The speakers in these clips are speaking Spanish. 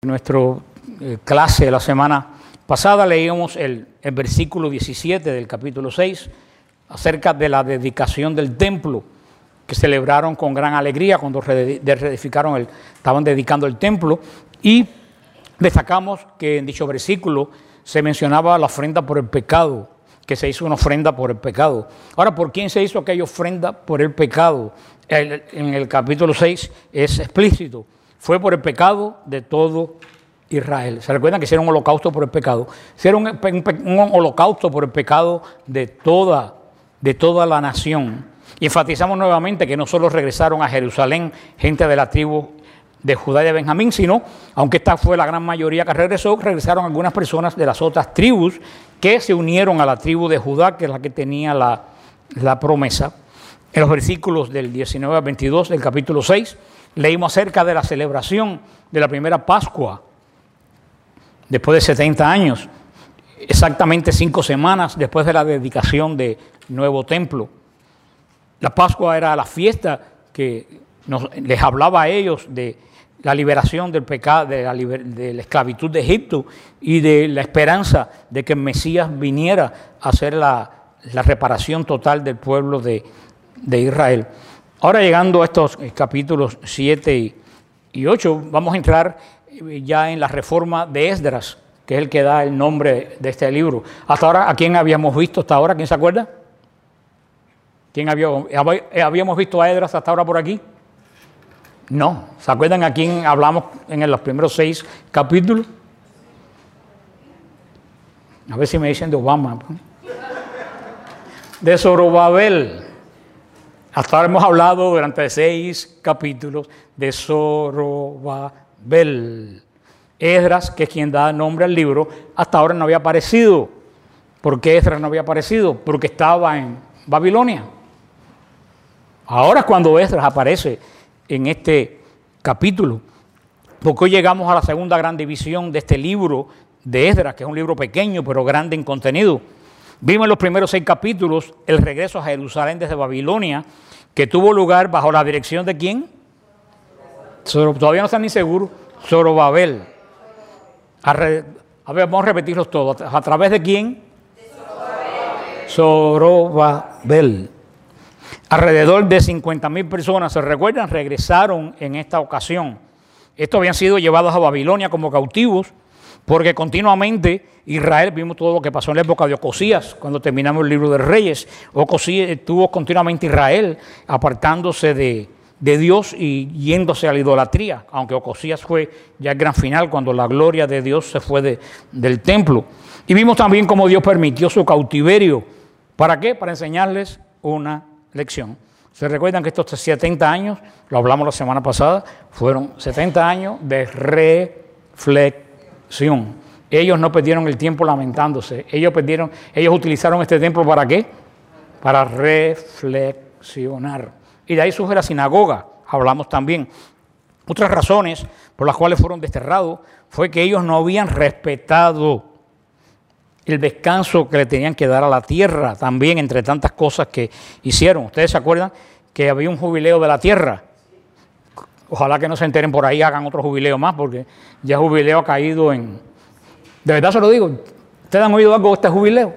En nuestra clase de la semana pasada leíamos el versículo 17 del capítulo 6 acerca de la dedicación del templo que celebraron con gran alegría cuando reedificaron estaban dedicando el templo, y destacamos que en dicho versículo se mencionaba la ofrenda por el pecado, que se hizo una ofrenda por el pecado. Ahora, ¿por quién se hizo aquella ofrenda por el pecado? En el capítulo 6 es explícito. Fue por el pecado de todo Israel. ¿Se recuerdan que hicieron un holocausto por el pecado? Hicieron un holocausto por el pecado de toda la nación. Y enfatizamos nuevamente que no solo regresaron a Jerusalén gente de la tribu de Judá y de Benjamín, sino, aunque esta fue la gran mayoría que regresaron algunas personas de las otras tribus que se unieron a la tribu de Judá, que es la que tenía la promesa. En los versículos del 19 al 22 del capítulo 6, leímos acerca de la celebración de la primera Pascua, después de 70 años, exactamente 5 semanas después de la dedicación del nuevo templo. La Pascua era la fiesta que les hablaba a ellos de la liberación del pecado, de la esclavitud de Egipto y de la esperanza de que el Mesías viniera a hacer la reparación total del pueblo de Israel. Ahora, llegando a estos capítulos 7 y 8, vamos a entrar ya en la reforma de Esdras, que es el que da el nombre de este libro. Hasta ahora, ¿a quién habíamos visto hasta ahora? ¿Quién se acuerda? ¿Quién habíamos visto a Esdras hasta ahora por aquí? No. ¿Se acuerdan a quién hablamos en los primeros 6 capítulos? A ver si me dicen de Obama. De Zorobabel. Hasta ahora hemos hablado durante 6 capítulos de Zorobabel. Esdras, que es quien da nombre al libro, hasta ahora no había aparecido. ¿Por qué Esdras no había aparecido? Porque estaba en Babilonia. Ahora es cuando Esdras aparece en este capítulo, porque hoy llegamos a la segunda gran división de este libro de Esdras, que es un libro pequeño pero grande en contenido. Vimos en los primeros 6 capítulos el regreso a Jerusalén desde Babilonia, que tuvo lugar bajo la dirección de ¿quién? Todavía no están ni seguros. Zorobabel. A ver, vamos a repetirlos todos. ¿A través de quién? Zorobabel. Alrededor de 50,000 personas, ¿se recuerdan? Regresaron en esta ocasión. Estos habían sido llevados a Babilonia como cautivos, porque continuamente Israel, vimos todo lo que pasó en la época de Ocosías, cuando terminamos el libro de Reyes. Ocosías estuvo continuamente Israel apartándose de Dios y yéndose a la idolatría, aunque Ocosías fue ya el gran final, cuando la gloria de Dios se fue del templo. Y vimos también cómo Dios permitió su cautiverio. ¿Para qué? Para enseñarles una lección. ¿Se recuerdan que estos 70 años, lo hablamos la semana pasada, fueron 70 años de reflexión? Ellos no perdieron el tiempo lamentándose. Ellos utilizaron este tiempo ¿para qué? Para reflexionar. Y de ahí surge la sinagoga, hablamos también. Otras razones por las cuales fueron desterrados fue que ellos no habían respetado el descanso que le tenían que dar a la tierra, también entre tantas cosas que hicieron. ¿Ustedes se acuerdan que había un jubileo de la tierra? Ojalá que no se enteren por ahí, hagan otro jubileo más, porque ya el jubileo ha caído en... De verdad se lo digo, ¿ustedes han oído algo de este jubileo?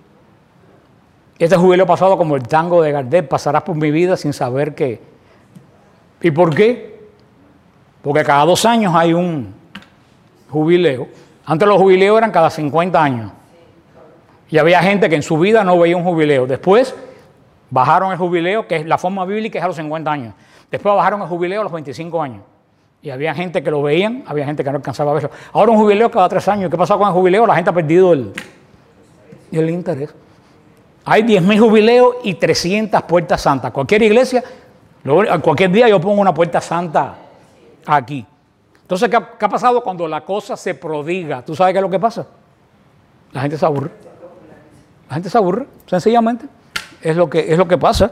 Este jubileo pasado como el tango de Gardel, pasarás por mi vida sin saber qué. ¿Y por qué? Porque cada 2 años hay un jubileo. Antes los jubileos eran cada 50 años. Y había gente que en su vida no veía un jubileo. Después bajaron el jubileo, que es la forma bíblica, es a los 50 años. Después bajaron el jubileo a los 25 años. Y había gente que lo veían, había gente que no alcanzaba a verlo. Ahora un jubileo cada 3 años. ¿Qué pasa con el jubileo? La gente ha perdido el interés. Hay 10,000 jubileos y 300 puertas santas. Cualquier iglesia, cualquier día yo pongo una puerta santa aquí. Entonces, ¿qué ha pasado cuando la cosa se prodiga? ¿Tú sabes qué es lo que pasa? La gente se aburre. La gente se aburre, sencillamente. Es lo que pasa.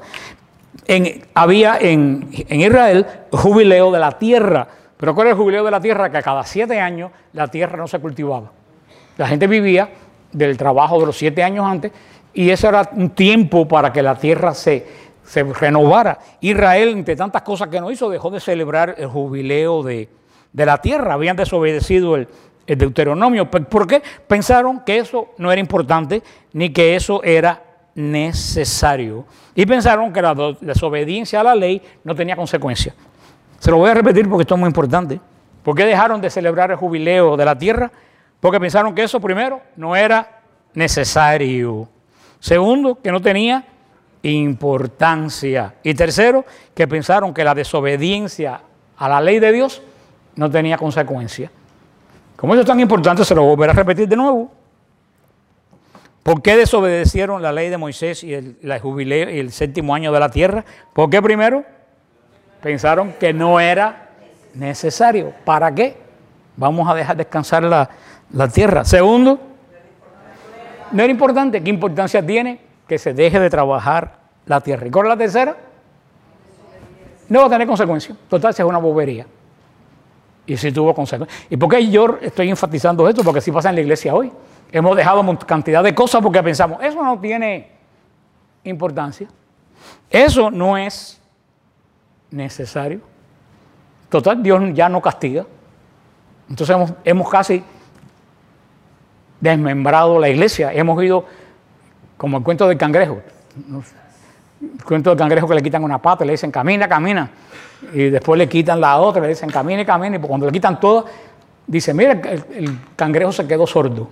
Había en Israel jubileo de la tierra. Pero ¿cuál es el jubileo de la tierra? Que cada 7 años la tierra no se cultivaba. La gente vivía del trabajo de los 7 años antes, y ese era un tiempo para que la tierra se renovara. Israel, entre tantas cosas que no hizo, dejó de celebrar el jubileo de de la tierra, habían desobedecido el Deuteronomio. ¿Por qué? Pensaron que eso no era importante ni que eso era necesario. Y pensaron que la desobediencia a la ley no tenía consecuencia. Se lo voy a repetir porque esto es muy importante. ¿Por qué dejaron de celebrar el jubileo de la tierra? Porque pensaron que eso, primero, no era necesario. Segundo, que no tenía importancia. Y tercero, que pensaron que la desobediencia a la ley de Dios no tenía consecuencia. Como eso es tan importante, se lo volveré a repetir de nuevo. ¿Por qué desobedecieron la ley de Moisés y el jubileo y el séptimo año de la tierra? ¿Por qué primero? Pensaron que no era necesario. ¿Para qué? Vamos a dejar descansar la tierra. Segundo, no era importante. ¿Qué importancia tiene que se deje de trabajar la tierra? ¿Y cuál es la tercera? No va a tener consecuencias. Total, si es una bobería. Y si tuvo consecuencias. ¿Y por qué yo estoy enfatizando esto? Porque así pasa en la iglesia hoy. Hemos dejado cantidad de cosas porque pensamos, eso no tiene importancia. Eso no es necesario. Total, Dios ya no castiga. Entonces hemos casi desmembrado la iglesia. Hemos ido como el cuento del cangrejo. El cuento del cangrejo que le quitan una pata y le dicen camina, camina. Y después le quitan la otra y le dicen camine, camine. Y cuando le quitan todas, dice, mira, el cangrejo se quedó sordo.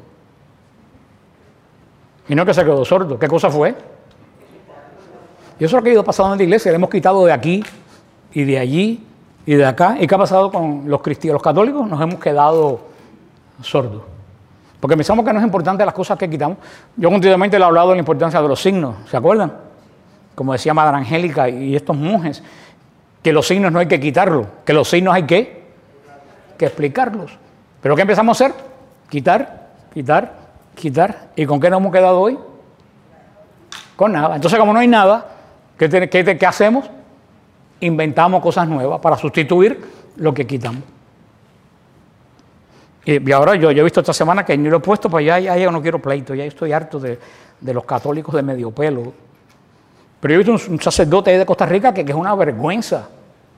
Y no que se quedó sordo. ¿Qué cosa fue? Y eso es lo que ha ido pasando en la iglesia. Le hemos quitado de aquí y de allí y de acá. ¿Y qué ha pasado con los cristianos, los católicos? Nos hemos quedado sordos. Porque pensamos que no es importante las cosas que quitamos. Yo continuamente le he hablado de la importancia de los signos. ¿Se acuerdan? Como decía Madre Angélica y estos monjes, que los signos no hay que quitarlos, que los signos hay que explicarlos. ¿Pero qué empezamos a hacer? Quitar, quitar, quitar. ¿Y con qué nos hemos quedado hoy? Con nada. Entonces, como no hay nada, ¿qué hacemos? Inventamos cosas nuevas para sustituir lo que quitamos. Y ahora yo he visto esta semana que ni lo he puesto, pues ya yo no quiero pleito, ya estoy harto de los católicos de medio pelo. Pero yo he visto un sacerdote ahí de Costa Rica que es una vergüenza.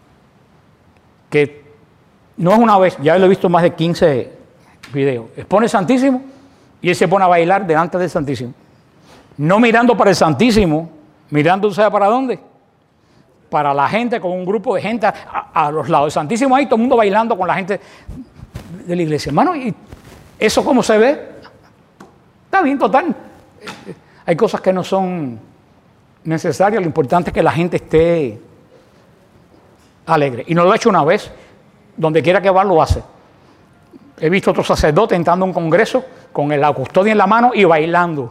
Que no es una vez, ya lo he visto más de 15 videos. Expone el Santísimo y él se pone a bailar delante del Santísimo. No mirando para el Santísimo, mirando, ¿sabe para dónde? Para la gente, con un grupo de gente a los lados del Santísimo, ahí todo el mundo bailando con la gente de la iglesia. Hermano, ¿y eso cómo se ve? Está bien, total. Hay cosas que no son necesarias, lo importante es que la gente esté alegre. Y no lo ha hecho una vez, donde quiera que va lo hace. He visto otro sacerdote entrando a un congreso con la custodia en la mano y bailando.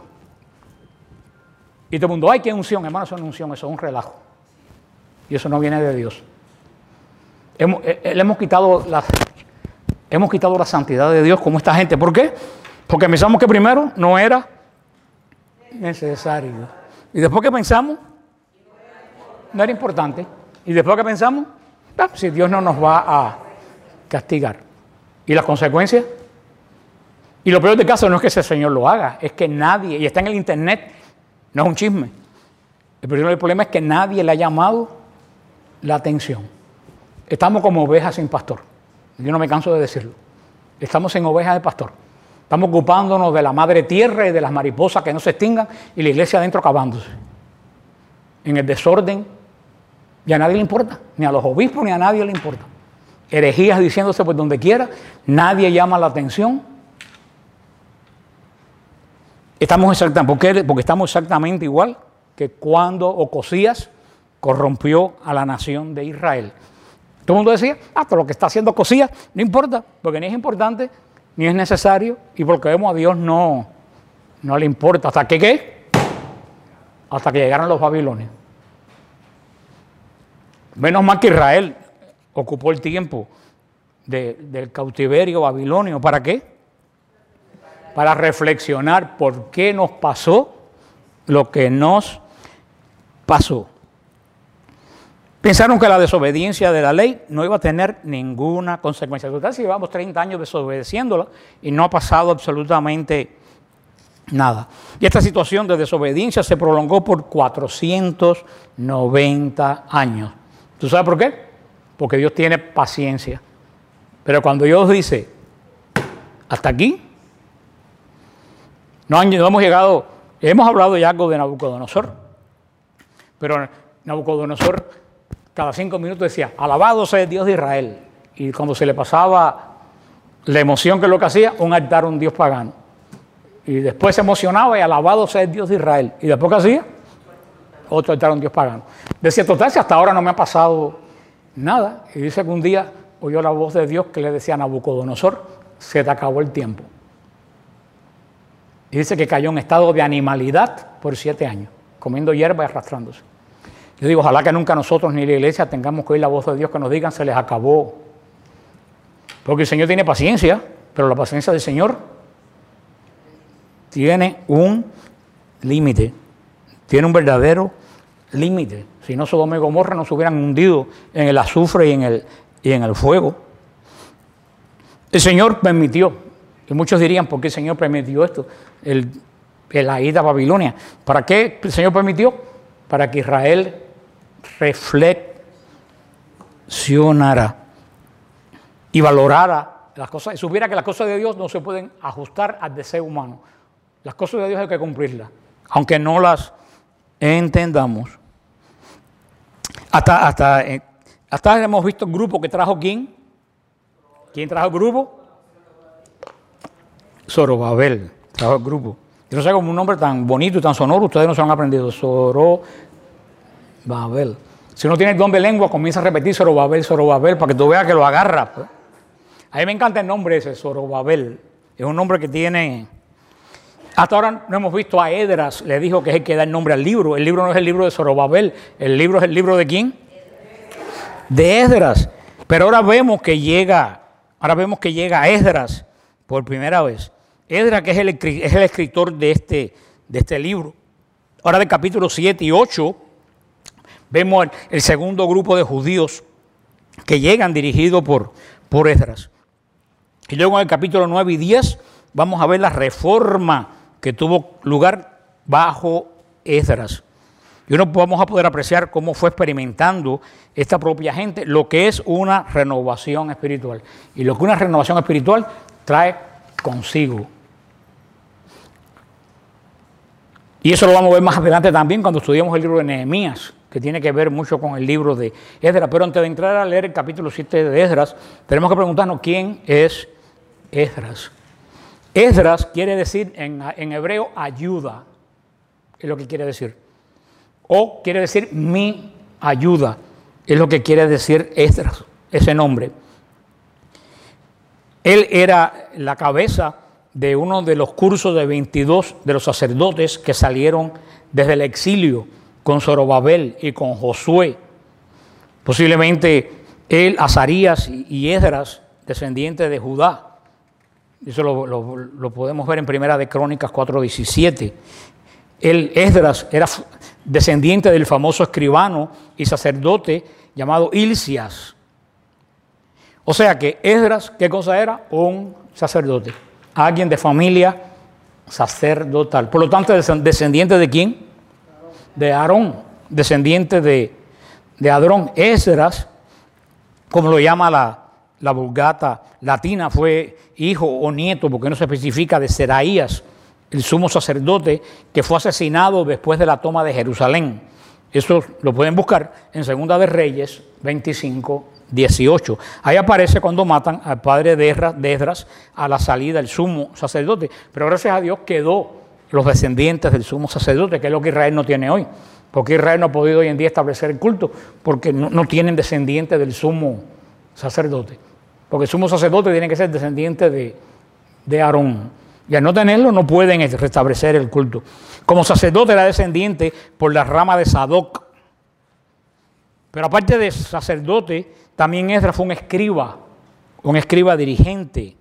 Y todo el mundo, ay, qué unción, hermano, eso no es unción, eso es un relajo. Y eso no viene de Dios. Hemos quitado la santidad de Dios como esta gente. ¿Por qué? Porque pensamos que primero no era necesario. Y después que pensamos, no era importante. Y después que pensamos, si Dios no nos va a castigar. ¿Y las consecuencias? Y lo peor del caso no es que ese Señor lo haga, es que nadie, y está en el internet, no es un chisme. El problema es que nadie le ha llamado la atención. Estamos como ovejas sin pastor. Yo no me canso de decirlo. Estamos en ovejas de pastor. Estamos ocupándonos de la madre tierra y de las mariposas que no se extingan y la iglesia adentro acabándose. En el desorden, y a nadie le importa, ni a los obispos ni a nadie le importa. Herejías diciéndose por donde quiera, nadie llama la atención. Porque estamos exactamente igual que cuando Ocosías corrompió a la nación de Israel. Todo el mundo decía, pero lo que está haciendo Ocosías no importa, porque ni es importante, ni es necesario, y porque vemos a Dios no le importa. ¿Hasta que qué? Hasta que llegaron los babilonios. Menos mal que Israel ocupó el tiempo del cautiverio babilonio. ¿Para qué? Para reflexionar por qué nos pasó lo que nos pasó. Pensaron que la desobediencia de la ley no iba a tener ninguna consecuencia. Total, si llevamos 30 años desobedeciéndola y no ha pasado absolutamente nada. Y esta situación de desobediencia se prolongó por 490 años. ¿Tú sabes por qué? Porque Dios tiene paciencia. Pero cuando Dios dice, hasta aquí, no hemos llegado, hemos hablado ya algo de Nabucodonosor, pero Nabucodonosor cada 5 minutos decía, alabado sea el Dios de Israel. Y cuando se le pasaba la emoción, que es lo que hacía, un altar a un Dios pagano. Y después se emocionaba y alabado sea el Dios de Israel. Y después, ¿qué hacía? Otro altar a un Dios pagano. Decía, total, si hasta ahora no me ha pasado nada. Y dice que un día oyó la voz de Dios que le decía a Nabucodonosor, se te acabó el tiempo. Y dice que cayó en estado de animalidad por 7 años, comiendo hierba y arrastrándose. Yo digo, ojalá que nunca nosotros ni la iglesia tengamos que oír la voz de Dios que nos digan, se les acabó. Porque el Señor tiene paciencia, pero la paciencia del Señor tiene un límite, tiene un verdadero límite. Si no, Sodoma y Gomorra no se hubieran hundido en el azufre y en el fuego. El Señor permitió, y muchos dirían, ¿por qué el Señor permitió esto? La ida a Babilonia. ¿Para qué el Señor permitió? Para que Israel reflexionara y valorara las cosas, y supiera que las cosas de Dios no se pueden ajustar al deseo humano. Las cosas de Dios hay que cumplirlas, aunque no las entendamos. Hasta hemos visto el grupo que trajo ¿quién? ¿Quién trajo el grupo? Zorobabel trajo el grupo. Yo no sé, como un nombre tan bonito y tan sonoro, ustedes no se lo han aprendido. Zorobabel. Si uno tiene el don de lengua, comienza a repetir Zorobabel, Zorobabel, para que tú veas que lo agarra. Pues. A mí me encanta el nombre ese, Zorobabel. Es un nombre que tiene... Hasta ahora no hemos visto a Esdras, le dijo que es el que da el nombre al libro. El libro no es el libro de Zorobabel, el libro es el libro ¿de quién? De Esdras. Pero ahora vemos que llega Esdras por primera vez. Esdras, que es el escritor de este libro. Ahora del capítulo 7 y 8, vemos el segundo grupo de judíos que llegan dirigidos por Esdras. Y luego en el capítulo 9 y 10 vamos a ver la reforma que tuvo lugar bajo Esdras. Y uno vamos a poder apreciar cómo fue experimentando esta propia gente lo que es una renovación espiritual. Y lo que una renovación espiritual trae consigo. Y eso lo vamos a ver más adelante también cuando estudiemos el libro de Nehemías, que tiene que ver mucho con el libro de Esdras. Pero antes de entrar a leer el capítulo 7 de Esdras, tenemos que preguntarnos quién es Esdras. Esdras quiere decir en hebreo ayuda, es lo que quiere decir. O quiere decir mi ayuda, es lo que quiere decir Esdras, ese nombre. Él era la cabeza de uno de los cursos de 22 de los sacerdotes que salieron desde el exilio con Zorobabel y con Josué. Posiblemente él, Azarías y Esdras, descendientes de Judá. Eso lo podemos ver en Primera de Crónicas 4:17. Esdras era descendiente del famoso escribano y sacerdote llamado Hilcias. O sea que Esdras, ¿qué cosa era? Un sacerdote, alguien de familia sacerdotal. Por lo tanto, ¿descendiente de quién? De Aarón, descendiente de Aarón. Esdras, como lo llama la Vulgata latina, fue hijo o nieto, porque no se especifica, de Seraías, el sumo sacerdote que fue asesinado después de la toma de Jerusalén. Eso lo pueden buscar en Segunda de Reyes 25:18. Ahí aparece cuando matan al padre de Esdras a la salida del sumo sacerdote. Pero gracias a Dios quedó los descendientes del sumo sacerdote, que es lo que Israel no tiene hoy. Porque Israel no ha podido hoy en día establecer el culto, porque no tienen descendientes del sumo sacerdote. Porque el sumo sacerdote tiene que ser descendiente de Aarón. Y al no tenerlo, no pueden restablecer el culto. Como sacerdote era descendiente por la rama de Sadoc. Pero aparte de sacerdote, también Esdras fue un escriba dirigente.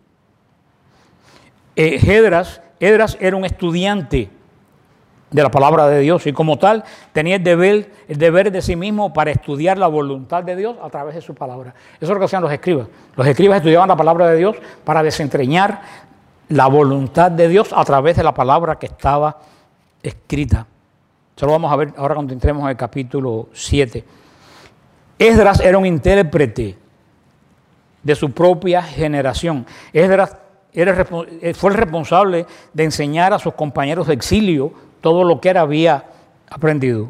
Esdras era un estudiante de la palabra de Dios y como tal tenía el deber de sí mismo para estudiar la voluntad de Dios a través de su palabra. Eso es lo que hacían los escribas. Los escribas estudiaban la palabra de Dios para desentrañar la voluntad de Dios a través de la palabra que estaba escrita. Eso lo vamos a ver ahora cuando entremos en el capítulo 7. Esdras era un intérprete de su propia generación. Esdras fue el responsable de enseñar a sus compañeros de exilio todo lo que él había aprendido.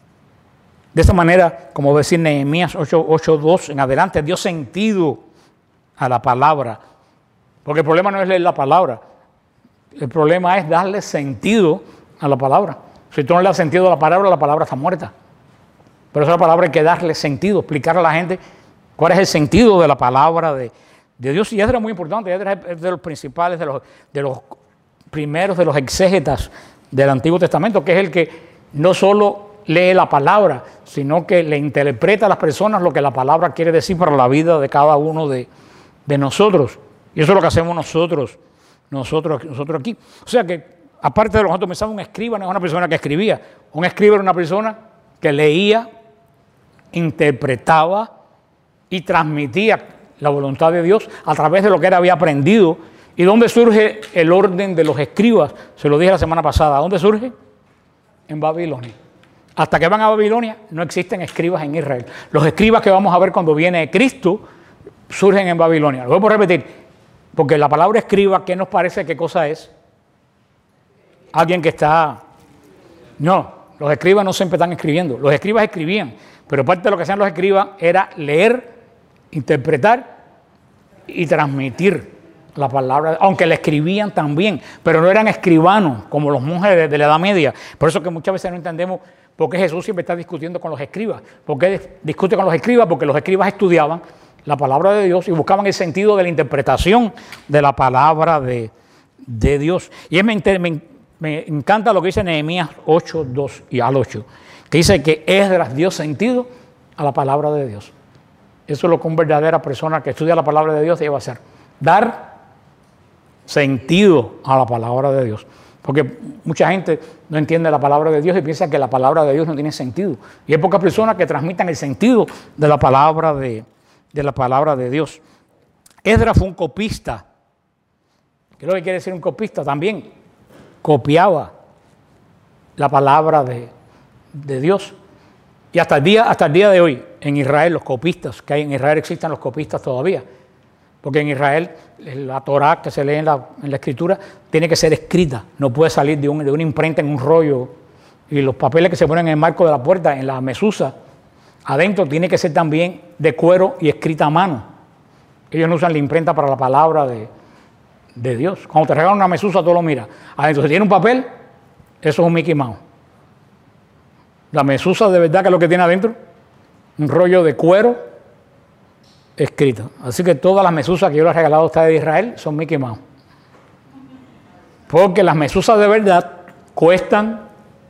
De esta manera, como decir Nehemías 8:2 en adelante, dio sentido a la palabra. Porque el problema no es leer la palabra, el problema es darle sentido a la palabra. Si tú no le das sentido a la palabra está muerta. Por eso la palabra hay que darle sentido, explicar a la gente cuál es el sentido de la palabra de Dios. Y Esdras es muy importante, Esdras es de los principales, de los primeros, de los exégetas del Antiguo Testamento, que es el que no solo lee la palabra, sino que le interpreta a las personas lo que la palabra quiere decir para la vida de cada uno de nosotros. Y eso es lo que hacemos nosotros aquí. O sea que, aparte de lo que nosotros pensamos, un escriba no es una persona que escribía. Un escriba era una persona que leía, interpretaba y transmitía la voluntad de Dios a través de lo que él había aprendido. ¿Y dónde surge el orden de los escribas? Se lo dije la semana pasada. ¿Dónde surge? En Babilonia. Hasta que van a Babilonia no existen escribas en Israel. Los escribas que vamos a ver cuando viene Cristo surgen en Babilonia. Lo voy a repetir, porque la palabra escriba, ¿qué nos parece qué cosa es? Alguien que está... No, los escribas no siempre están escribiendo. Los escribas escribían, pero parte de lo que hacían los escribas era leer, interpretar y transmitir la palabra, aunque la escribían también, pero no eran escribanos como los monjes de la Edad Media. Por eso que muchas veces no entendemos por qué Jesús siempre está discutiendo con los escribas. ¿Por qué discute con los escribas? Porque los escribas estudiaban la palabra de Dios y buscaban el sentido de la interpretación de la palabra de Dios. Y me encanta lo que dice Nehemías 8:2 y al 8, que dice que Esdras dio sentido a la palabra de Dios. Eso es lo que una verdadera persona que estudia la palabra de Dios debe hacer, dar sentido a la palabra de Dios. Porque mucha gente no entiende la palabra de Dios y piensa que la palabra de Dios no tiene sentido. Y hay pocas personas que transmitan el sentido de la palabra de Dios. Esdras fue un copista. ¿Qué es lo que quiere decir un copista? También copiaba la palabra de Dios. Y hasta el día de hoy, en Israel, los copistas, que hay en Israel existen los copistas todavía. Porque en Israel la Torá que se lee en la Escritura tiene que ser escrita, no puede salir de una imprenta en un rollo. Y los papeles que se ponen en el marco de la puerta, en la mesusa, adentro tiene que ser también de cuero y escrita a mano. Ellos no usan la imprenta para la palabra de Dios. Cuando te regalan una mesusa, tú lo miras. Adentro, si tiene un papel, eso es un Mickey Mouse. La mesusa de verdad que es lo que tiene adentro, un rollo de cuero escrito. Así que todas las mesusas que yo les he regalado a ustedes de Israel son Mickey Mouse. Porque las mesusas de verdad cuestan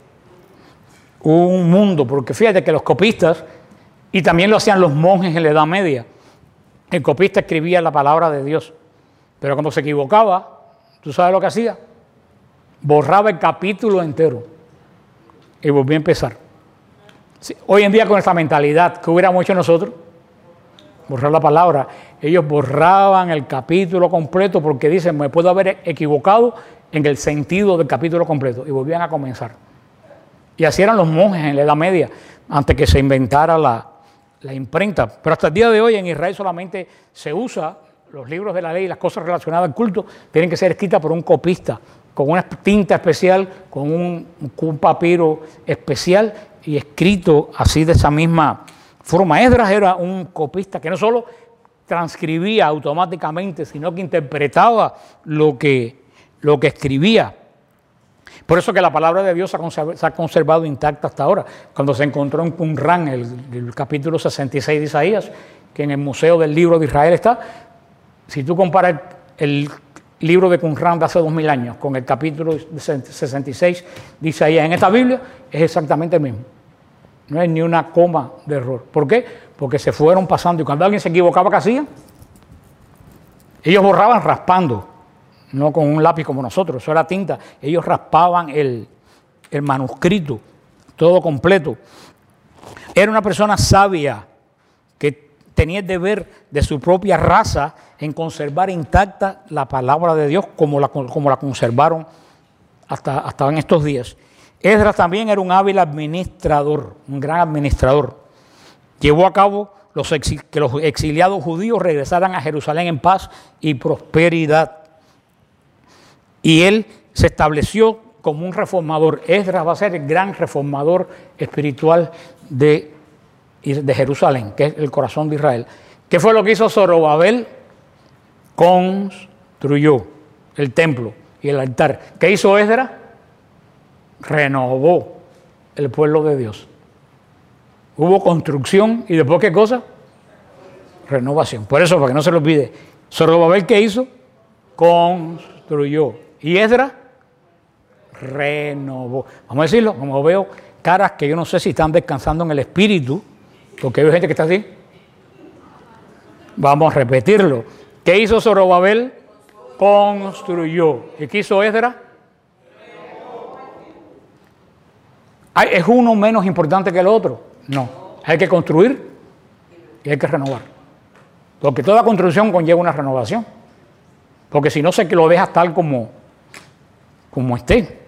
un mundo. Porque fíjate que los copistas, y también lo hacían los monjes en la Edad Media, el copista escribía la palabra de Dios. Pero cuando se equivocaba, ¿tú sabes lo que hacía? Borraba el capítulo entero y volvía a empezar. Sí, hoy en día con esta mentalidad, ¿qué hubiéramos hecho nosotros? Borrar la palabra. Ellos borraban el capítulo completo porque dicen, me puedo haber equivocado en el sentido del capítulo completo, y volvían a comenzar. Y así eran los monjes en la Edad Media, antes que se inventara la imprenta. Pero hasta el día de hoy en Israel solamente se usa los libros de la ley, las cosas relacionadas al culto, tienen que ser escritas por un copista, con una tinta especial, con un papiro especial y escrito así de esa misma forma. Esdras era un copista que no solo transcribía automáticamente, sino que interpretaba lo que escribía. Por eso que la palabra de Dios se ha conservado intacta hasta ahora. Cuando se encontró en Qumran, el capítulo 66 de Isaías, que en el Museo del Libro de Israel está, si tú comparas el libro de Qumran de hace 2000 años con el capítulo 66 de Isaías en esta Biblia, es exactamente el mismo. No hay ni una coma de error. ¿Por qué? Porque se fueron pasando. Y cuando alguien se equivocaba, ¿qué hacían? Ellos borraban raspando, no con un lápiz como nosotros, eso era tinta. Ellos raspaban el manuscrito, todo completo. Era una persona sabia que tenía el deber de su propia raza en conservar intacta la palabra de Dios como la conservaron hasta en estos días. Esdras también era un hábil administrador, un gran administrador. Llevó a cabo que los exiliados judíos regresaran a Jerusalén en paz y prosperidad. Y él se estableció como un reformador. Esdras va a ser el gran reformador espiritual de Jerusalén, que es el corazón de Israel. ¿Qué fue lo que hizo Zorobabel? Construyó el templo y el altar. ¿Qué hizo Esdras? Renovó el pueblo de Dios. Hubo construcción y después ¿qué cosa? Renovación. Por eso, para que no se lo olvide, Zorobabel ¿qué hizo? Construyó. Y Esdras renovó. Vamos a decirlo, como veo caras que yo no sé si están descansando en el espíritu, porque hay gente que está así. Vamos a repetirlo. ¿Qué hizo Zorobabel? Construyó. ¿Y qué hizo Esdras? ¿Es uno menos importante que el otro? No. Hay que construir y hay que renovar. Porque toda construcción conlleva una renovación. Porque si no, sé que lo dejas tal como esté.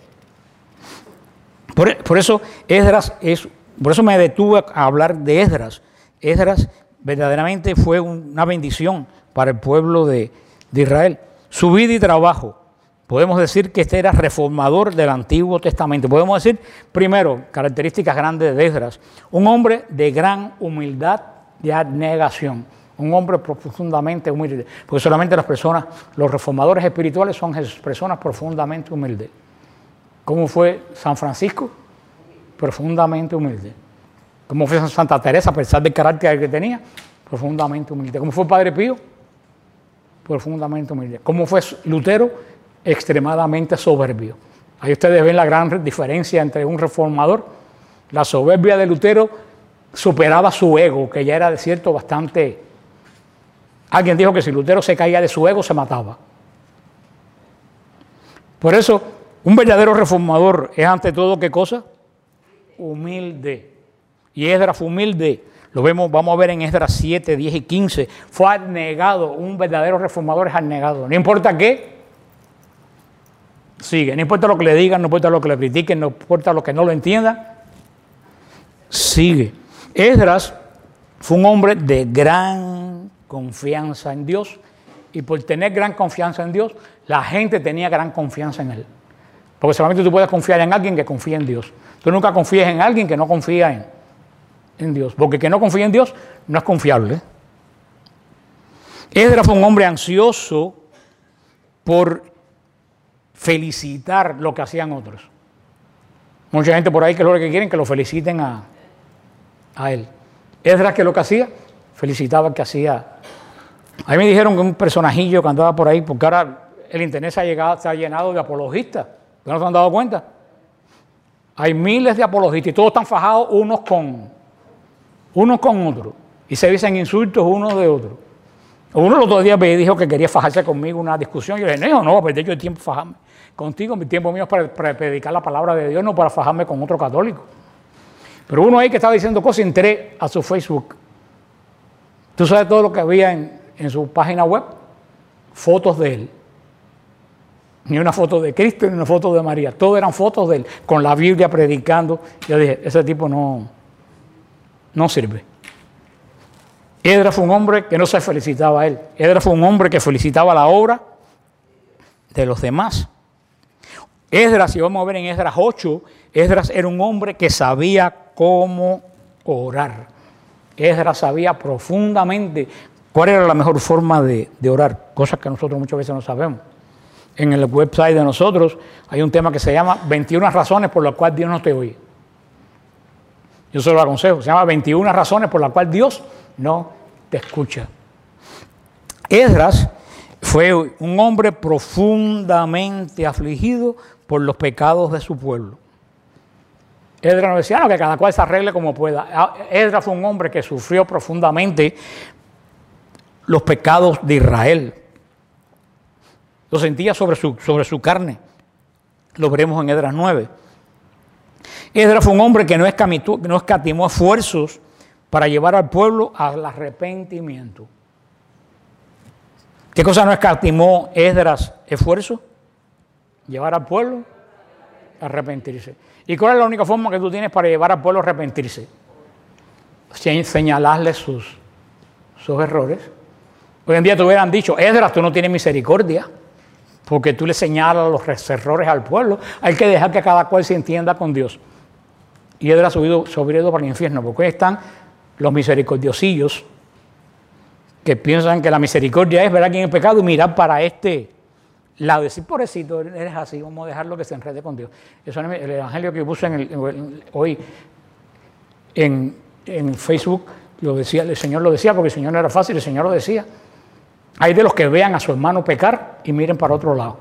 Por eso Esdras por eso me detuve a hablar de Esdras. Esdras verdaderamente fue una bendición para el pueblo de Israel. Su vida y trabajo. Podemos decir que este era reformador del Antiguo Testamento. Podemos decir, primero, características grandes de Esdras. Un hombre de gran humildad y abnegación. Un hombre profundamente humilde. Porque solamente los reformadores espirituales son personas profundamente humildes. ¿Cómo fue San Francisco? Profundamente humilde. ¿Cómo fue Santa Teresa, a pesar del carácter que tenía? Profundamente humilde. ¿Cómo fue Padre Pío? Profundamente humilde. ¿Cómo fue Lutero? Extremadamente soberbio. Ahí ustedes ven la gran diferencia entre un reformador. La soberbia de Lutero superaba su ego, que ya era de cierto bastante. Alguien dijo que si Lutero se caía de su ego, se mataba. Por eso, un verdadero reformador es ante todo, ¿qué cosa? Humilde. Y Esdras fue humilde. Lo vamos a ver en Esdras 7, 10 y 15. Fue abnegado. Un verdadero reformador es abnegado. No importa qué. Sigue, no importa lo que le digan, no importa lo que le critiquen, no importa lo que no lo entiendan, sigue. Esdras fue un hombre de gran confianza en Dios y por tener gran confianza en Dios, la gente tenía gran confianza en él. Porque solamente tú puedes confiar en alguien que confía en Dios. Tú nunca confíes en alguien que no confía en Dios, porque el que no confía en Dios no es confiable. Esdras fue un hombre ansioso por felicitar lo que hacían otros. Mucha gente por ahí que es lo que quieren que lo feliciten a él. Esdras, ¿qué es lo que hacía? Felicitaba al que hacía. A mí me dijeron que un personajillo que andaba por ahí, porque ahora el internet se ha llenado de apologistas. ¿No se han dado cuenta? Hay miles de apologistas y todos están fajados unos con otros. Y se dicen insultos unos de otros. Uno los otros días me dijo que quería fajarse conmigo una discusión. Yo le dije, no voy a perder yo el tiempo fajarme contigo. Mi tiempo mío es para predicar la palabra de Dios, no para fajarme con otro católico. Pero uno ahí que estaba diciendo cosas, entré a su Facebook. ¿Tú sabes todo lo que había en su página web? Fotos de él. Ni una foto de Cristo, ni una foto de María. Todo eran fotos de él, con la Biblia predicando. Yo dije, ese tipo no sirve. Esdras fue un hombre que no se felicitaba a él. Esdras fue un hombre que felicitaba la obra de los demás. Esdras, si vamos a ver en Esdras 8, Esdras era un hombre que sabía cómo orar. Esdras sabía profundamente cuál era la mejor forma de orar, cosas que nosotros muchas veces no sabemos. En el website de nosotros hay un tema que se llama 21 razones por las cuales Dios no te oye. Yo se lo aconsejo, se llama 21 razones por las cuales Dios no te escucha. Esdras fue un hombre profundamente afligido por los pecados de su pueblo. Esdras no decía, que cada cual se arregle como pueda. Esdras fue un hombre que sufrió profundamente los pecados de Israel. Lo sentía sobre su carne. Lo veremos en Esdras 9. Esdras fue un hombre que no escatimó esfuerzos para llevar al pueblo al arrepentimiento. ¿Qué cosa no escatimó Esdras esfuerzo? Llevar al pueblo a arrepentirse. ¿Y cuál es la única forma que tú tienes para llevar al pueblo a arrepentirse? Señalarle sus sus errores. Hoy en día te hubieran dicho, Esdras, tú no tienes misericordia, porque tú le señalas los errores al pueblo. Hay que dejar que cada cual se entienda con Dios. Y Esdras se hubiera ido para el infierno, porque hoy están los misericordiosillos que piensan que la misericordia es ver a quien es pecado y mirar para este lado. Decir, pobrecito, eres así, vamos a dejarlo que se enrede con Dios. Eso es el evangelio que puse hoy en Facebook, lo decía, el Señor lo decía, porque el Señor no era fácil, el Señor lo decía. Hay de los que vean a su hermano pecar y miren para otro lado.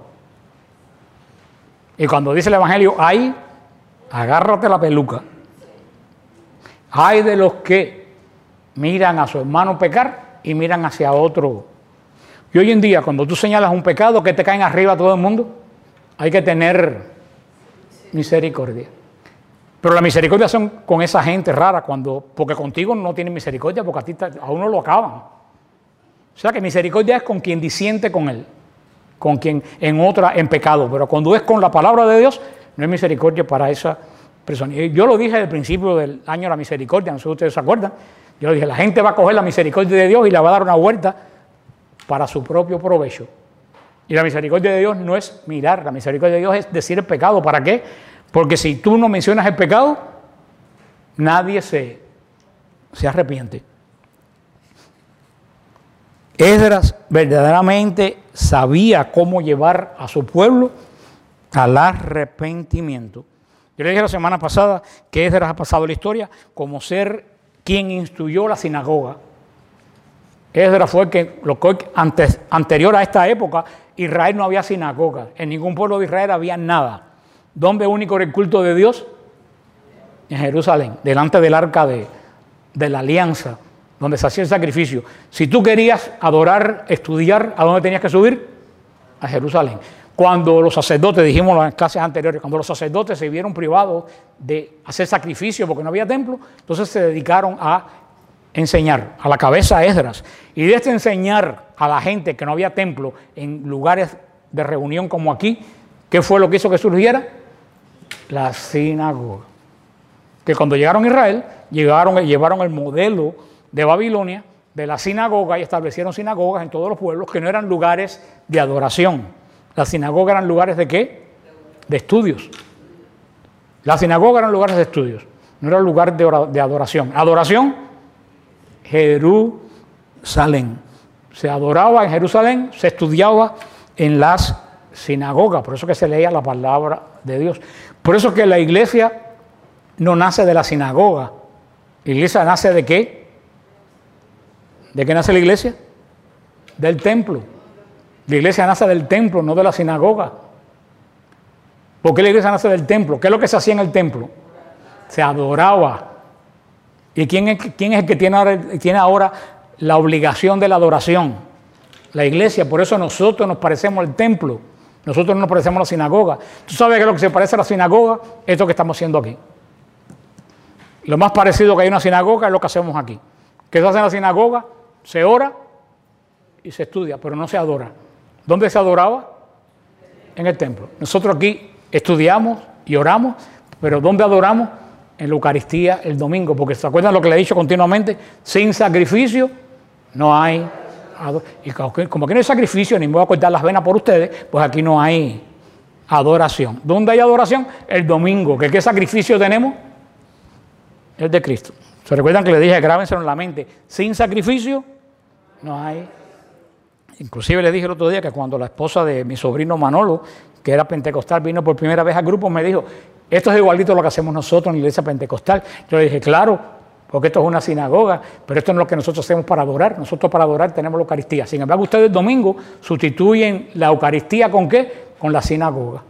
Y cuando dice el evangelio, ay, agárrate la peluca. Hay de los que miran a su hermano pecar y miran hacia otro. Y hoy en día, cuando tú señalas un pecado que te caen arriba a todo el mundo, hay que tener misericordia. Pero la misericordia son con esa gente rara, porque contigo no tienen misericordia, porque a uno lo acaban. O sea que misericordia es con quien disiente con él, con quien en pecado. Pero cuando es con la palabra de Dios, no hay misericordia para esa persona. Y yo lo dije al principio del año de la misericordia, no sé si ustedes se acuerdan. Yo dije, la gente va a coger la misericordia de Dios y la va a dar una vuelta para su propio provecho. Y la misericordia de Dios no es mirar, la misericordia de Dios es decir el pecado. ¿Para qué? Porque si tú no mencionas el pecado, nadie se arrepiente. Esdras verdaderamente sabía cómo llevar a su pueblo al arrepentimiento. Yo le dije la semana pasada que Esdras ha pasado la historia como ser quien instruyó la sinagoga. Esdras fue anterior a esta época, Israel no había sinagoga. En ningún pueblo de Israel había nada. ¿Dónde único era el culto de Dios? En Jerusalén, delante del arca de la alianza, donde se hacía el sacrificio. Si tú querías adorar, estudiar, ¿a dónde tenías que subir? A Jerusalén. Cuando los sacerdotes, dijimos en las clases anteriores, cuando los sacerdotes se vieron privados de hacer sacrificio porque no había templo, entonces se dedicaron a enseñar, a la cabeza Esdras. Y de este enseñar a la gente que no había templo en lugares de reunión como aquí, ¿qué fue lo que hizo que surgiera? La sinagoga. Que cuando llegaron a Israel, llevaron el modelo de Babilonia, de la sinagoga, y establecieron sinagogas en todos los pueblos que no eran lugares de adoración. Las sinagogas eran lugares de ¿qué? De estudios. Las sinagogas eran lugares de estudios, no era lugar de adoración. Adoración, Jerusalén. Se adoraba en Jerusalén, se estudiaba en las sinagogas, por eso que se leía la palabra de Dios. Por eso que la iglesia no nace de la sinagoga. La iglesia nace ¿de qué? ¿De qué nace la iglesia? Del templo. La iglesia nace del templo, no de la sinagoga. ¿Por qué la iglesia nace del templo? ¿Qué es lo que se hacía en el templo? Se adoraba. ¿Y quién es el que tiene ahora la obligación de la adoración? La iglesia. Por eso nosotros nos parecemos al templo. Nosotros no nos parecemos a la sinagoga. ¿Tú sabes qué es lo que se parece a la sinagoga? Esto que estamos haciendo aquí. Lo más parecido que hay a una sinagoga es lo que hacemos aquí. ¿Qué se hace en la sinagoga? Se ora y se estudia, pero no se adora. ¿Dónde se adoraba? En el templo. Nosotros aquí estudiamos y oramos, pero ¿dónde adoramos? En la Eucaristía el domingo, porque ¿se acuerdan lo que le he dicho continuamente? Sin sacrificio no hay adoración. Y como aquí no hay sacrificio, ni me voy a cortar las venas por ustedes, pues aquí no hay adoración. ¿Dónde hay adoración? El domingo. ¿Qué sacrificio tenemos? El de Cristo. ¿Se recuerdan que les dije, grábenselo en la mente? Sin sacrificio no hay. Inclusive les dije el otro día que cuando la esposa de mi sobrino Manolo, que era pentecostal, vino por primera vez al grupo, me dijo, esto es igualito a lo que hacemos nosotros en la iglesia pentecostal. Yo le dije, claro, porque esto es una sinagoga, pero esto no es lo que nosotros hacemos para adorar. Nosotros para adorar tenemos la Eucaristía. Sin embargo, ustedes el domingo sustituyen la Eucaristía ¿con qué? Con la sinagoga.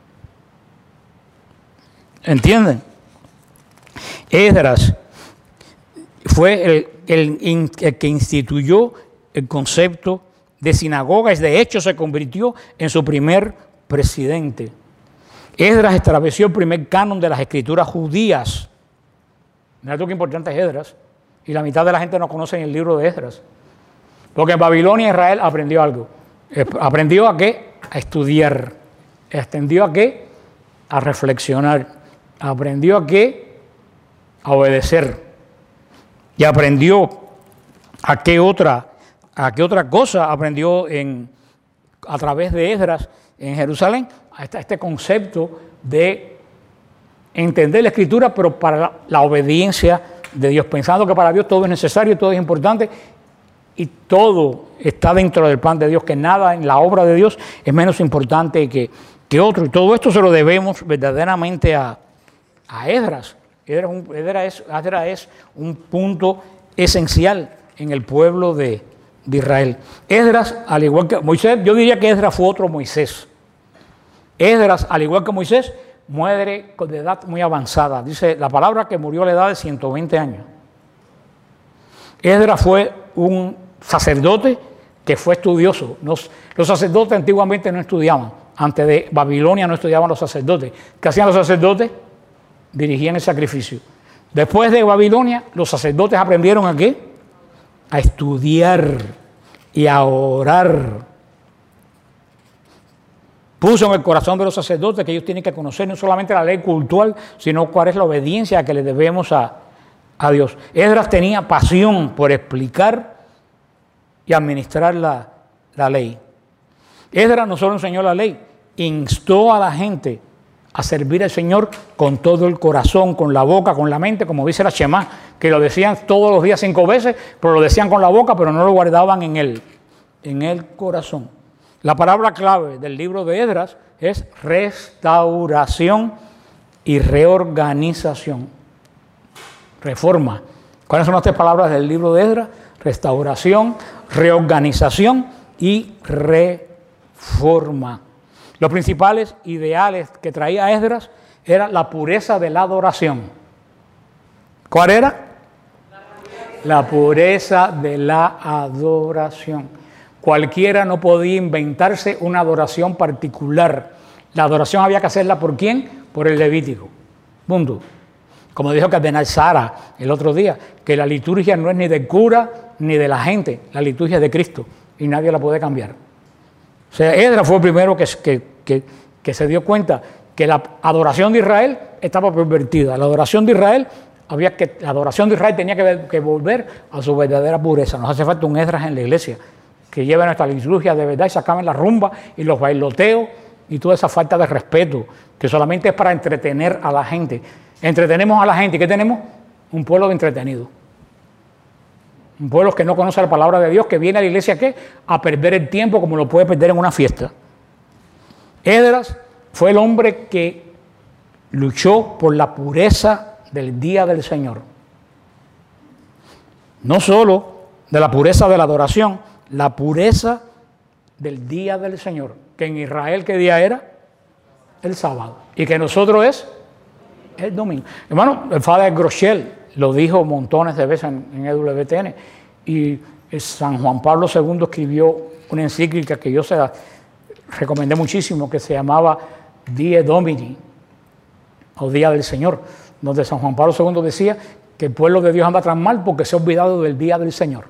¿Entienden? Esdras fue el que instituyó el concepto de sinagoga, y de hecho se convirtió en su primer presidente. Esdras estableció el primer canon de las escrituras judías. Mira tú qué importante es Esdras. Y la mitad de la gente no conoce ni el libro de Esdras. Porque en Babilonia Israel aprendió algo. ¿Aprendió a qué? A estudiar. ¿Aprendió a qué? A reflexionar. ¿Aprendió a qué? A obedecer. Y aprendió ¿A qué otra cosa aprendió a través de Esdras en Jerusalén? A este concepto de entender la Escritura, pero para la obediencia de Dios, pensando que para Dios todo es necesario, todo es importante y todo está dentro del plan de Dios, que nada en la obra de Dios es menos importante que otro. Y todo esto se lo debemos verdaderamente a Esdras. Esdras es un punto esencial en el pueblo de Israel. Esdras, al igual que Moisés, yo diría que Esdras fue otro Moisés. Esdras, al igual que Moisés, muere de edad muy avanzada. Dice la palabra que murió a la edad de 120 años. Esdras fue un sacerdote que fue estudioso. Los sacerdotes antiguamente no estudiaban. Antes de Babilonia no estudiaban los sacerdotes. ¿Qué hacían los sacerdotes? Dirigían el sacrificio. Después de Babilonia, los sacerdotes aprendieron ¿a qué? A estudiar y a orar. Puso en el corazón de los sacerdotes que ellos tienen que conocer no solamente la ley cultural, sino cuál es la obediencia que le debemos a Dios. Esdras tenía pasión por explicar y administrar la ley. Esdras no solo enseñó la ley, instó a la gente a servir al Señor con todo el corazón, con la boca, con la mente, como dice la Shemá, que lo decían todos los días 5 veces, pero lo decían con la boca, pero no lo guardaban en el corazón. La palabra clave del libro de Esdras es restauración y reorganización. Reforma. ¿Cuáles son las 3 palabras del libro de Esdras? Restauración, reorganización y reforma. Los principales ideales que traía Esdras era la pureza de la adoración. ¿Cuál era? La pureza de la adoración. Cualquiera no podía inventarse una adoración particular. La adoración había que hacerla ¿por quién? Por el Levítico. Punto. Como dijo Cardenal Sara el otro día, que la liturgia no es ni del cura ni de la gente, la liturgia es de Cristo y nadie la puede cambiar. O sea, Esdras fue el primero que se dio cuenta que la adoración de Israel estaba pervertida. La adoración de Israel tenía que volver a su verdadera pureza. Nos hace falta un Esdras en la iglesia que lleve nuestra liturgia de verdad y se acaben la rumba y los bailoteos y toda esa falta de respeto que solamente es para entretener a la gente. Entretenemos a la gente. ¿Qué tenemos? Un pueblo de entretenido. Un pueblo que no conoce la palabra de Dios, que viene a la iglesia ¿qué? A perder el tiempo como lo puede perder en una fiesta. Esdras fue el hombre que luchó por la pureza del día del Señor. No solo de la pureza de la adoración, la pureza del día del Señor, que en Israel ¿qué día era? El sábado. Y que nosotros es el domingo. Hermano, el Father Groeschel lo dijo montones de veces en EWTN y San Juan Pablo II escribió una encíclica que yo se la recomendé muchísimo, que se llamaba Die Domini o Día del Señor, donde San Juan Pablo II decía que el pueblo de Dios anda tan mal porque se ha olvidado del Día del Señor.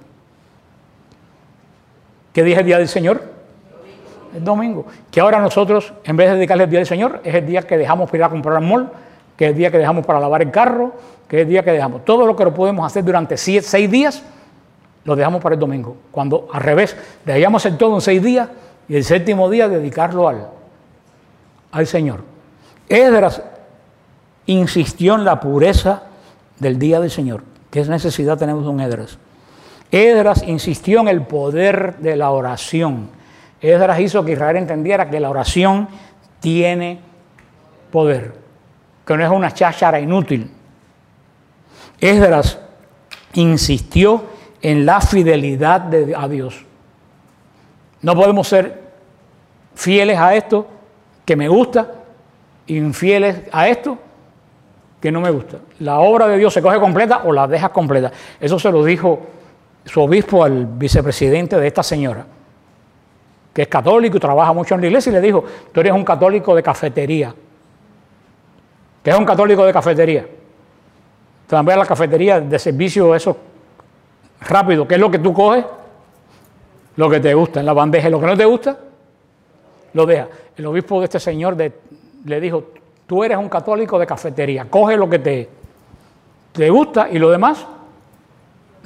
¿Qué día es el Día del Señor? El domingo. Que ahora nosotros, en vez de dedicarle el Día del Señor, es el día que dejamos para ir a comprar al mall, que es el día que dejamos para lavar el carro, que es el día que dejamos. Todo lo que lo podemos hacer durante 6 días, lo dejamos para el domingo. Cuando al revés, deberíamos hacer todo en 6 días y el 7º día dedicarlo al Señor. Esdras insistió en la pureza del día del Señor. ¿Qué necesidad tenemos de un Esdras? Esdras insistió en el poder de la oración. Esdras hizo que Israel entendiera que la oración tiene poder, que no es una cháchara inútil. Esdras insistió en la fidelidad a Dios. No podemos ser fieles a esto que me gusta e infieles a esto que no me gusta. La obra de Dios se coge completa o la dejas completa. Eso se lo dijo su obispo al vicepresidente de esta señora, que es católico y trabaja mucho en la iglesia, y le dijo: tú eres un católico de cafetería. ¿Qué es un católico de cafetería? También la cafetería de servicio, eso rápido. ¿Qué es lo que tú coges? Lo que te gusta en la bandeja. Lo que no te gusta, lo deja. El obispo de este señor le dijo: tú eres un católico de cafetería. Coge lo que te gusta y lo demás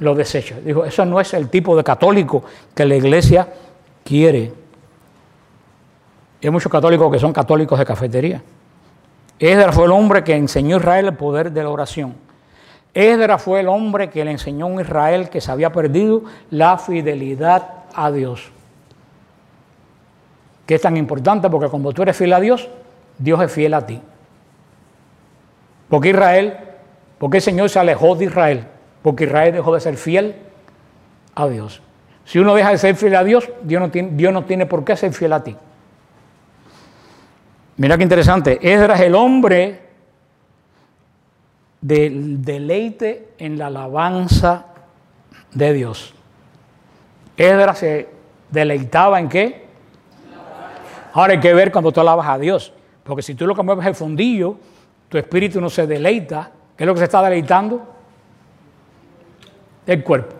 lo desecha. Dijo, eso no es el tipo de católico que la iglesia quiere. Y hay muchos católicos que son católicos de cafetería. Esdras fue el hombre que enseñó a Israel el poder de la oración. Esdras fue el hombre que le enseñó a Israel que se había perdido la fidelidad a Dios. Que es tan importante porque cuando tú eres fiel a Dios, Dios es fiel a ti. Porque el Señor se alejó de Israel, porque Israel dejó de ser fiel a Dios. Si uno deja de ser fiel a Dios, Dios no tiene por qué ser fiel a ti. Mira qué interesante, Esdras es el hombre del deleite en la alabanza de Dios. Esdras se deleitaba ¿en qué? Ahora hay que ver cuando tú alabas a Dios, porque si tú lo que mueves es el fundillo, tu espíritu no se deleita. ¿Qué es lo que se está deleitando? El cuerpo.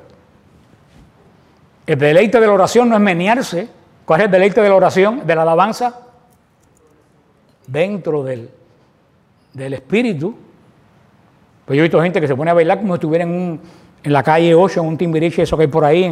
El deleite de la oración no es menearse. ¿Cuál es el deleite de la oración, de la alabanza? Dentro del espíritu. Pues yo he visto gente que se pone a bailar como si estuviera en la calle 8, en un timbiriche, eso que hay por ahí.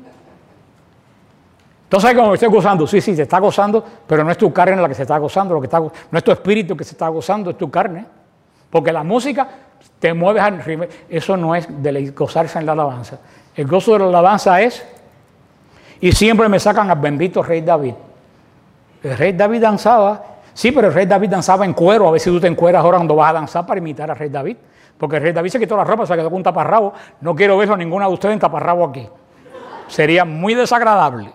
Entonces, como me estoy gozando, sí, te está gozando, pero no es tu carne la que se está gozando, no es tu espíritu que se está gozando, es tu carne. Porque la música te mueves al ritmo. Eso no es de gozarse en la alabanza. El gozo de la alabanza es, y siempre me sacan al bendito rey David. El rey David danzaba, sí, pero el rey David danzaba en cuero. A ver si tú te encueras ahora cuando vas a danzar para imitar al rey David. Porque el rey David se quitó la ropa, se quedó con un taparrabo. No quiero verlo a ninguna de ustedes en taparrabo aquí. Sería muy desagradable.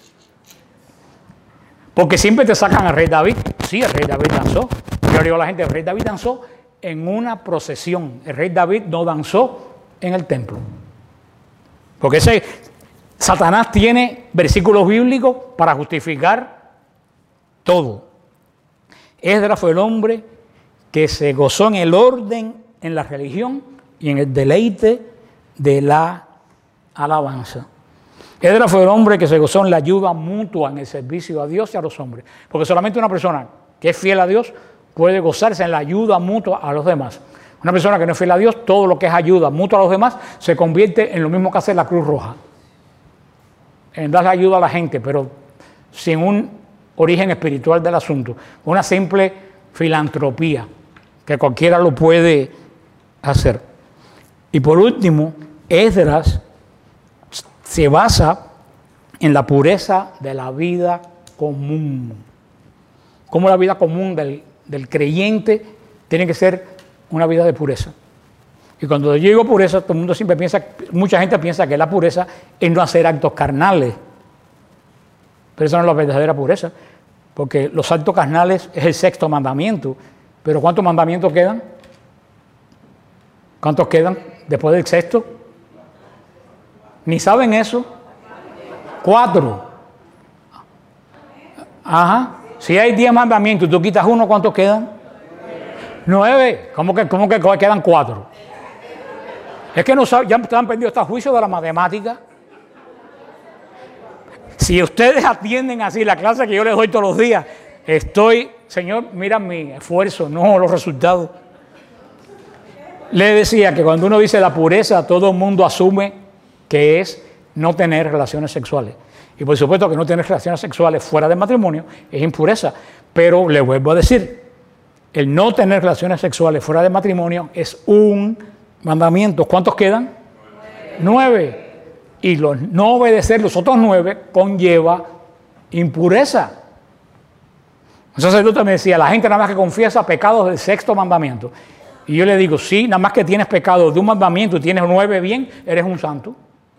Porque siempre te sacan al rey David. Sí, el rey David danzó. Yo le digo a la gente, el rey David danzó en una procesión. El rey David no danzó en el templo. Porque Satanás tiene versículos bíblicos para justificar todo. Esdras fue el hombre que se gozó en el orden, en la religión y en el deleite de la alabanza. Esdras fue el hombre que se gozó en la ayuda mutua en el servicio a Dios y a los hombres. Porque solamente una persona que es fiel a Dios puede gozarse en la ayuda mutua a los demás. Una persona que no es fiel a Dios, todo lo que es ayuda mutua a los demás se convierte en lo mismo que hace la Cruz Roja. En darle ayuda a la gente, pero sin un origen espiritual del asunto. Una simple filantropía que cualquiera lo puede hacer. Y por último, Esdras se basa en la pureza de la vida común. Como la vida común del creyente tiene que ser una vida de pureza. Y cuando yo digo pureza, todo el mundo siempre piensa, mucha gente piensa que la pureza es no hacer actos carnales. Pero eso no es la verdadera pureza, porque los actos carnales es el sexto mandamiento. Pero ¿cuántos mandamientos quedan? ¿Cuántos quedan después del sexto? ¿Ni saben eso? 4. Ajá. Si hay 10 mandamientos y tú quitas uno, ¿cuántos quedan? 9. ¿Cómo que quedan 4? Es que no saben, ya han perdido hasta juicio de la matemática. Si ustedes atienden así la clase que yo les doy todos los días, Señor, mira mi esfuerzo, no los resultados. Le decía que cuando uno dice la pureza, todo el mundo asume que es no tener relaciones sexuales. Y por supuesto que no tener relaciones sexuales fuera del matrimonio es impureza. Pero le vuelvo a decir, el no tener relaciones sexuales fuera del matrimonio es un mandamiento. ¿Cuántos quedan? 9. Y no obedecer los otros 9 conlleva impureza. El sacerdote me decía, la gente nada más que confiesa pecados del sexto mandamiento. Y yo le digo, sí, nada más que tienes pecados de un mandamiento y tienes 9 bien, eres un santo.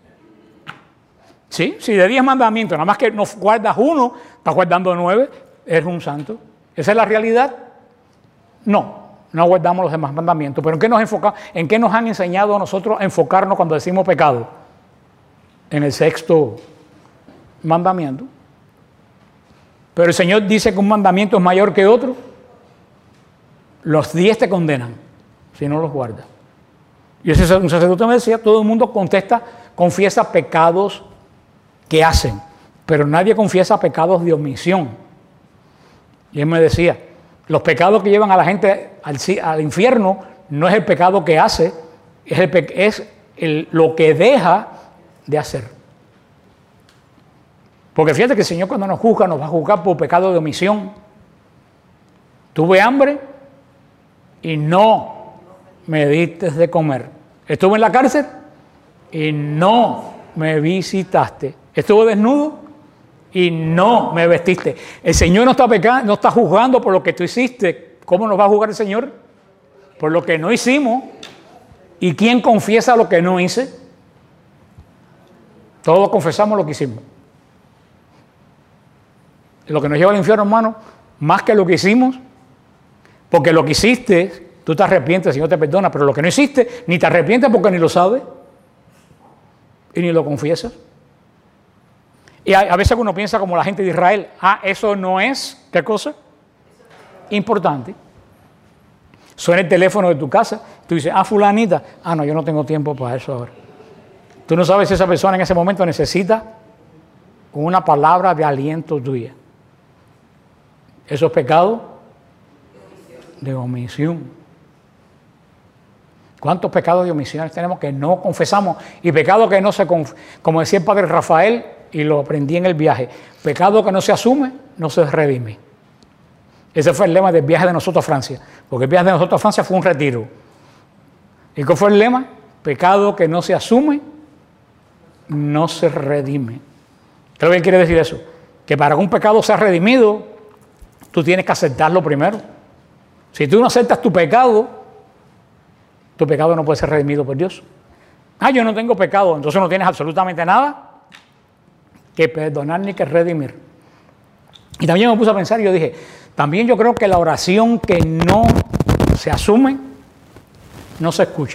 Sí, si de 10 mandamientos, nada más que no guardas uno, estás guardando 9, eres un santo. ¿Esa es la realidad? No guardamos los demás mandamientos. ¿Pero en qué nos enfocamos? ¿En qué nos han enseñado a nosotros a enfocarnos cuando decimos pecado? En el sexto mandamiento. Pero el Señor dice que un mandamiento es mayor que otro. Los 10 te condenan si no los guardas. Y ese un sacerdote me decía, todo el mundo confiesa pecados que hacen, pero nadie confiesa pecados de omisión. Y él me decía, los pecados que llevan a la gente al infierno no es el pecado que hace, es lo que deja de hacer. Porque fíjate que el Señor cuando nos juzga, nos va a juzgar por pecado de omisión. Tuve hambre y no me diste de comer. Estuve en la cárcel y no me visitaste. Estuve desnudo y no me vestiste. El Señor no está pecando, no está juzgando por lo que tú hiciste. ¿Cómo nos va a juzgar el Señor? Por lo que no hicimos. ¿Y quién confiesa lo que no hice? Todos confesamos lo que hicimos. Lo que nos lleva al infierno, hermano, más que lo que hicimos, porque lo que hiciste, tú te arrepientes, el Señor te perdona, pero lo que no hiciste, ni te arrepientes porque ni lo sabes y ni lo confiesas. Y a veces uno piensa como la gente de Israel, eso no es, ¿qué cosa? Importante. Suena el teléfono de tu casa, tú dices, fulanita, no, yo no tengo tiempo para eso ahora. Tú no sabes si esa persona en ese momento necesita una palabra de aliento tuya. Eso es pecado de omisión. ¿Cuántos pecados de omisiones tenemos que no confesamos? Y pecado que no se, como decía el padre Rafael, y lo aprendí en el viaje, pecado que no se asume, no se redime. Ese fue el lema del viaje de nosotros a Francia, porque el viaje de nosotros a Francia fue un retiro. ¿Y cuál fue el lema? Pecado que no se asume, no se redime. ¿Qué es lo que quiere decir eso? Que para que un pecado sea redimido, tú tienes que aceptarlo primero. Si tú no aceptas tu pecado no puede ser redimido por Dios. Yo no tengo pecado, entonces no tienes absolutamente nada que perdonar ni que redimir. Y también me puse a pensar y yo dije, también yo creo que la oración que no se asume, no se escucha.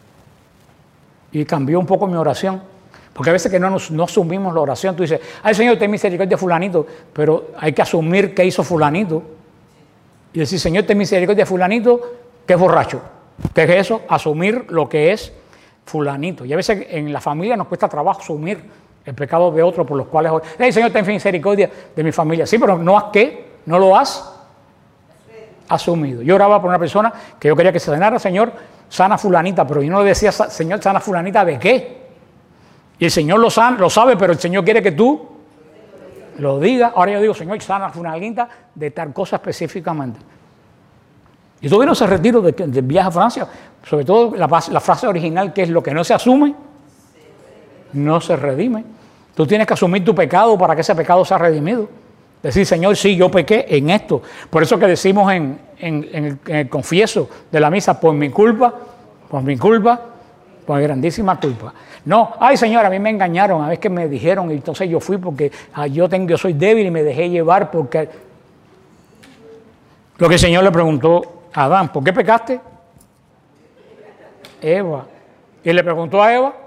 Y cambió un poco mi oración. Porque a veces que no asumimos la oración, tú dices, Señor, ten misericordia de fulanito, pero hay que asumir qué hizo fulanito. Y decir, Señor, ten misericordia de fulanito, que es borracho. ¿Qué es eso? Asumir lo que es fulanito. Y a veces en la familia nos cuesta trabajo asumir el pecado de otro por los cuales, Señor, ten misericordia de mi familia. Sí, pero no lo has asumido. Yo oraba por una persona que yo quería que se sanara, Señor, sana fulanita, pero yo no le decía, Señor, sana fulanita, ¿de qué? Y el Señor lo sabe, pero el Señor quiere que tú lo digas. Ahora yo digo, Señor, sana fulanita de tal cosa específicamente. Y todavía no se retiro del viaje a Francia, sobre todo la frase original, que es lo que no se asume, no se redime. Tú tienes que asumir tu pecado para que ese pecado sea redimido. Decir, Señor, sí, yo pequé en esto. Por eso que decimos en el confieso de la misa, por mi culpa, por mi grandísima culpa. No, Señor, a mí me engañaron, a veces que me dijeron, y entonces yo fui porque yo soy débil y me dejé llevar porque... Lo que el Señor le preguntó a Adán, ¿por qué pecaste? Eva. Y le preguntó a Eva,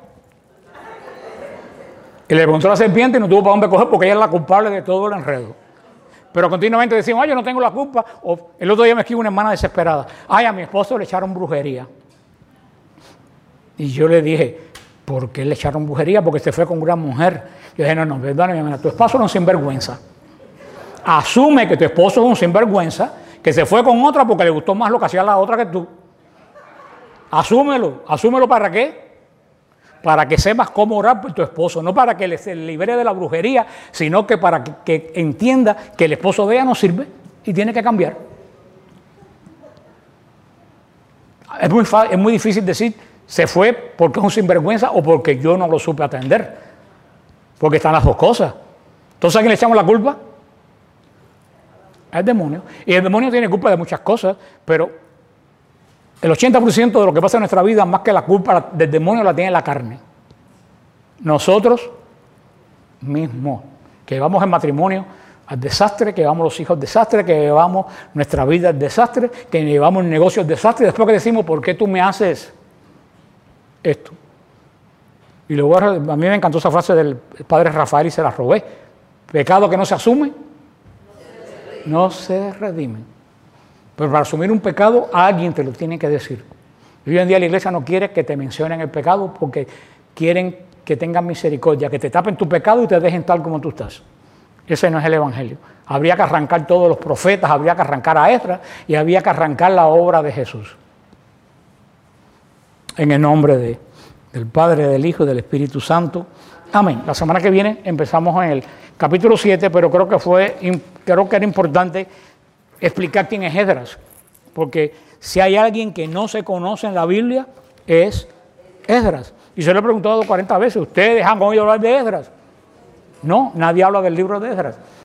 y le preguntó a la serpiente y no tuvo para dónde coger porque ella es la culpable de todo el enredo. Pero continuamente decimos, yo no tengo la culpa. O el otro día me escribió una hermana desesperada, a mi esposo le echaron brujería. Y yo le dije, ¿por qué le echaron brujería? Porque se fue con una mujer. Yo dije, no, perdóname, hermana, tu esposo es un sinvergüenza. Asume que tu esposo es un sinvergüenza, que se fue con otra porque le gustó más lo que hacía la otra que tú. Asúmelo ¿para qué? Para que sepas cómo orar por tu esposo, no para que se libere de la brujería, sino que para que entienda que el esposo de ella no sirve y tiene que cambiar. Es muy difícil decir, se fue porque es un sinvergüenza o porque yo no lo supe atender, porque están las dos cosas. Entonces, ¿a quién le echamos la culpa? Al demonio. Y el demonio tiene culpa de muchas cosas, pero el 80% de lo que pasa en nuestra vida, más que la culpa del demonio, la tiene la carne. Nosotros mismos, que llevamos el matrimonio al desastre, que llevamos los hijos al desastre, que llevamos nuestra vida al desastre, que llevamos el negocio al desastre, y después que decimos, ¿por qué tú me haces esto? Y luego a mí me encantó esa frase del padre Rafael y se la robé. Pecado que no se asume, no se redime. Pero para asumir un pecado, alguien te lo tiene que decir. Y hoy en día la iglesia no quiere que te mencionen el pecado porque quieren que tengan misericordia, que te tapen tu pecado y te dejen tal como tú estás. Ese no es el evangelio. Habría que arrancar todos los profetas, habría que arrancar a Esdras y habría que arrancar la obra de Jesús. En el nombre del Padre, del Hijo y del Espíritu Santo. Amén. La semana que viene empezamos en el capítulo 7, pero creo que era importante explicar quién es Esdras, porque si hay alguien que no se conoce en la Biblia, es Esdras. Y se lo he preguntado 40 veces, ¿ustedes han oído hablar de Esdras? No, nadie habla del libro de Esdras.